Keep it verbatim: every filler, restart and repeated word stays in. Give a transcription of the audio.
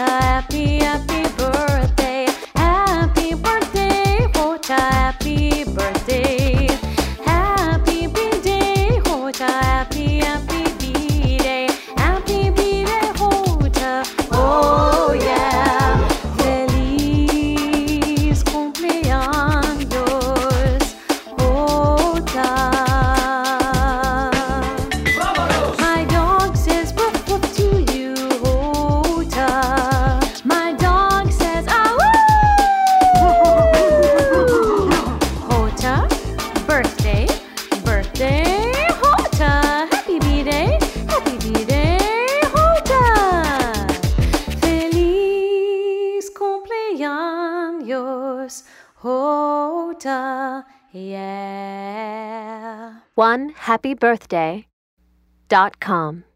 Hota, happy, happy birthday. Happy birthday, Hota, happy birthday. Happy B-day, Hota, happy, happy B-day. Happy B-day, Hota, oh yeah. Feliz cumpleaños, Hota. My dog says woof woof to you, Hota. My dog says ah woo. Hota, birthday, birthday, Hota. Happy B-day, happy B-day, Hota. Feliz cumpleaños, Hota, yeah. one happy birthday dot com